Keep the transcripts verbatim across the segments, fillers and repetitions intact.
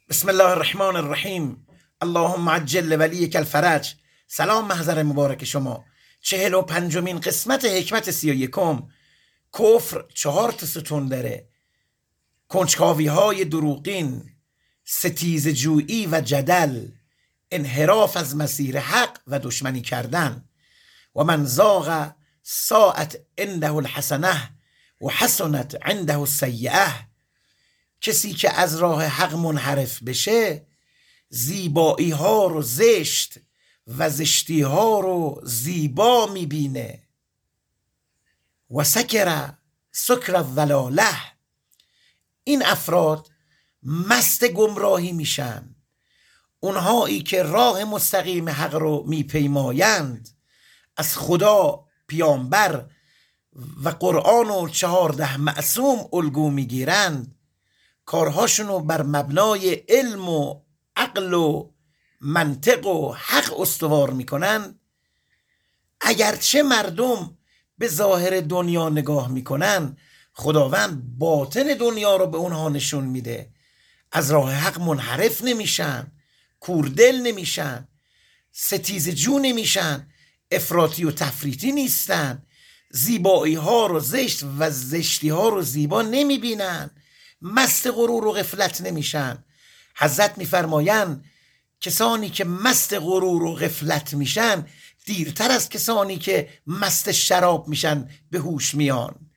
بسم الله الرحمن الرحیم. اللهم عجل ولیک الفرج. سلام محضر مبارک شما. چهل و پنجمین قسمت حکمت سی و یکم. کفر چهار تا ستون داره: کنجکاوی های دروغین، ستیز جویی و جدل، انحراف از مسیر حق و دشمنی کردن. و من زاغ ساعت عنده الحسنه و حسنت عنده السیئه. کسی که از راه حق منحرف بشه زیبایی ها رو زشت و زشتی ها رو زیبا میبینه. و سکر سکر الضلاله. این افراد مست گمراهی میشن. اونهایی که راه مستقیم حق رو میپیمایند، از خدا، پیامبر و قرآن و چهارده معصوم الگو میگیرند، کارهاشون رو بر مبنای علم و عقل و منطق و حق استوار میکنن. اگرچه مردم به ظاهر دنیا نگاه میکنن، خداوند باطن دنیا رو به اونها نشون میده. از راه حق منحرف نمیشن، کوردل نمیشن، ستیز جو نمیشن، افراطی و تفریطی نیستن، زیبایی ها رو زشت و زشتی ها رو زیبا نمیبینن، مست غرور و غفلت نمیشن. حضرت میفرمایند کسانی که مست غرور و غفلت میشن دیرتر از کسانی که مست شراب میشن به هوش میان.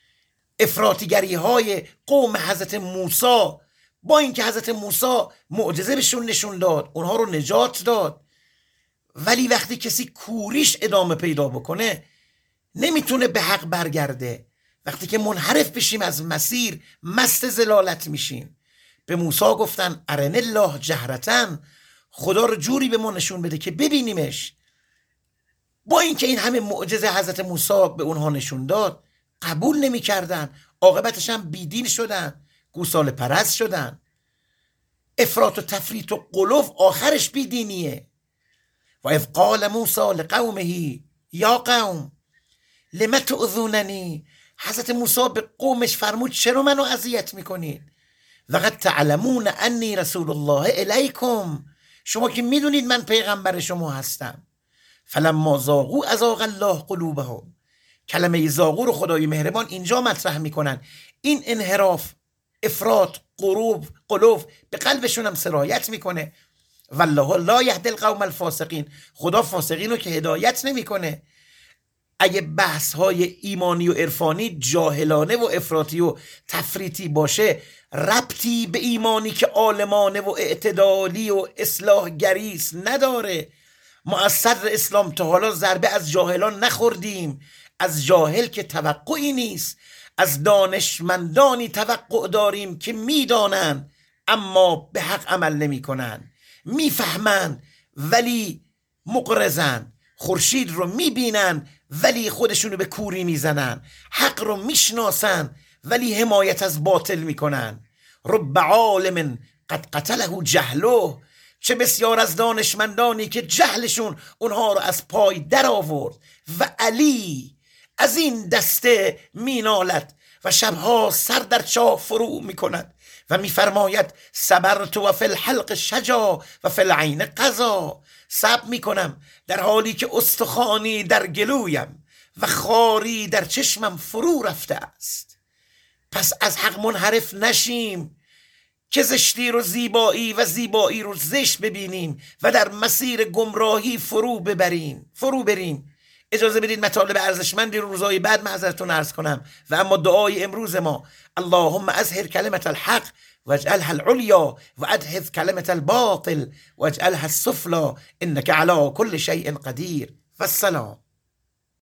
افراطیگری های قوم حضرت موسی، با اینکه حضرت موسی معجزه بهشون نشون داد، اونها رو نجات داد، ولی وقتی کسی کوریش ادامه پیدا بکنه نمیتونه به حق برگرده. وقتی که منحرف بشیم از مسیر، مست زلالت میشیم. به موسی گفتن ارن الله جهرتن، خدا رو جوری به ما نشون بده که ببینیمش. با اینکه این همه معجزه حضرت موسی به اونها نشون داد، قبول نمیکردن. عاقبتش هم بیدین شدن، گوساله پرست شدن. افراط و تفریط و غلو آخرش بیدینیه. و اذ قال موسی لقومه یا قوم لم تؤذوننی. حضرت موسی به قومش فرمود چرا منو اذیت میکنید؟ وقد تعلمون انی رسول الله الیکم. شما که میدونید من پیغمبر شما هستم. فلما زاغوا ازاغ الله قلوبهم. کلمه زاغو رو خدای مهربان اینجا مطرح میکنن. این انحراف، افراط، غرور، قلوب به قلبشون هم سرایت میکنه. والله لا یهدی القوم الفاسقین. خدا فاسقین رو که هدایت نمیکنه. اگه بحث های ایمانی و عرفانی جاهلانه و افراطی و تفریطی باشه، ربطی به ایمانی که عالمانه و اعتدالی و اصلاح گریست نداره. ما از صدر اسلام تا حالا ضربه از جاهلان نخوردیم. از جاهل که توقعی نیست، از دانشمندانی توقع داریم که میدانن اما به حق عمل نمی کنن. میفهمن ولی مقرزن. خورشید رو میبینن ولی خودشونو به کوری میزنن. حق رو میشناسن ولی حمایت از باطل میکنن. رب عالم قد قتله جهله. چه بسیار از دانشمندانی که جهلشون اونها رو از پای در آورد. و علی از این دسته مینالد و شبها سر در چاه فرو میکند و میفرماید صبرت و فی الحلق شجا و فی العین قضا. صبر میکنم در حالی که استخوانی در گلویم و خاری در چشمم فرو رفته است. پس از حق منحرف نشیم که زشتی رو زیبایی و زیبایی رو زشت ببینیم و در مسیر گمراهی فرو ببریم فرو بریم. اجازه بدید مطالب ارزشمندی رو روزهای بعد معذرتون عرض کنم. و اما دعای امروز ما: اللهم اظهر کلمت الحق واجعلها العلیا وادحض کلمت الباطل واجعلها السفلی انك على كل شيء قدیر. و السلام.